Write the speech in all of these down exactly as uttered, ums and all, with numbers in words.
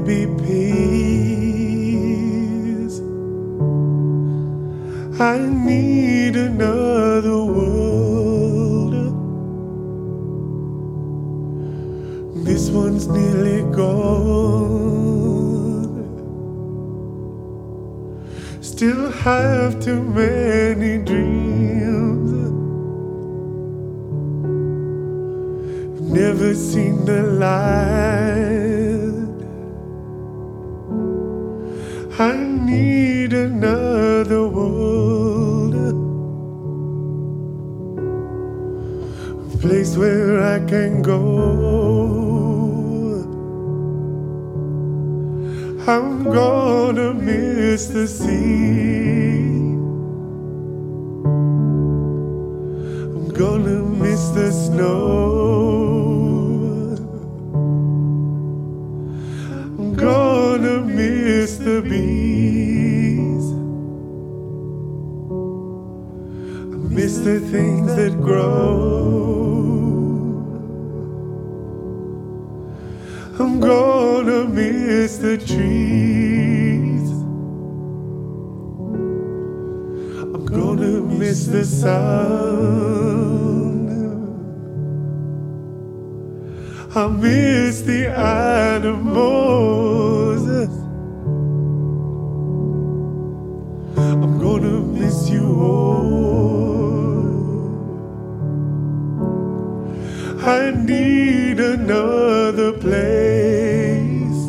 be peace? I need another world. This one's nearly gone. Still have too many dreams. Never seen the light. I need another world, a place where I can go. I'm gonna miss the sea. I'm gonna miss the snow. I'm gonna miss the bees. I miss the things that grow. I'm gonna miss the trees. I'm gonna miss the sun. I miss the animals. I'm gonna miss you all. I need another place.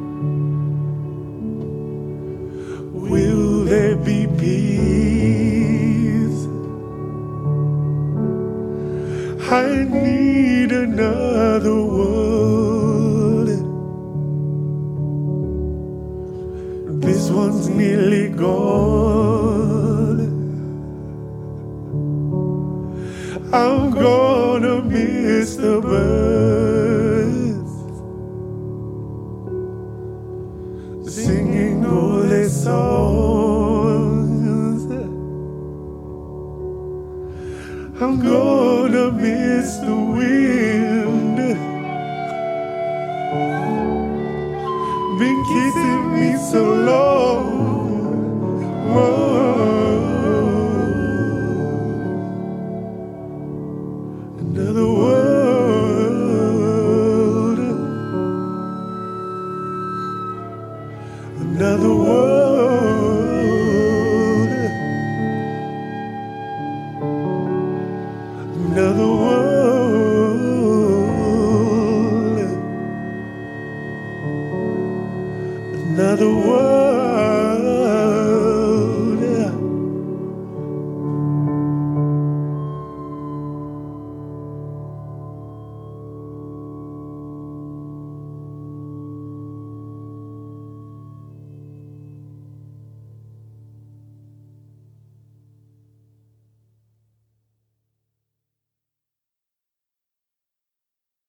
Will there be peace? I need another world. This one's nearly gone. I'm gonna miss the birds singing all their songs. I'm gonna miss the wind, been kissing me so long. Whoa. Another world, another world, another world.